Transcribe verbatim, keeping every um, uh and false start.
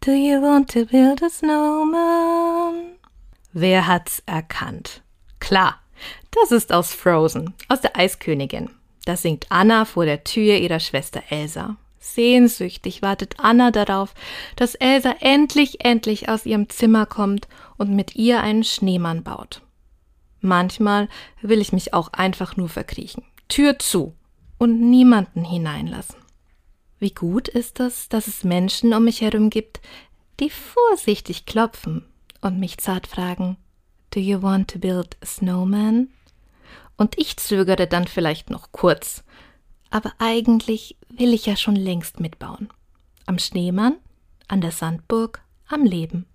Do you want to build a snowman? Wer hat's erkannt? Klar, das ist aus Frozen, aus der Eiskönigin. Da singt Anna vor der Tür ihrer Schwester Elsa. Sehnsüchtig wartet Anna darauf, dass Elsa endlich, endlich aus ihrem Zimmer kommt und mit ihr einen Schneemann baut. Manchmal will ich mich auch einfach nur verkriechen, Tür zu und niemanden hineinlassen. Wie gut ist es, dass es Menschen um mich herum gibt, die vorsichtig klopfen und mich zart fragen, Do you want to build a snowman? Und ich zögere dann vielleicht noch kurz, aber eigentlich will ich ja schon längst mitbauen. Am Schneemann, an der Sandburg, am Leben.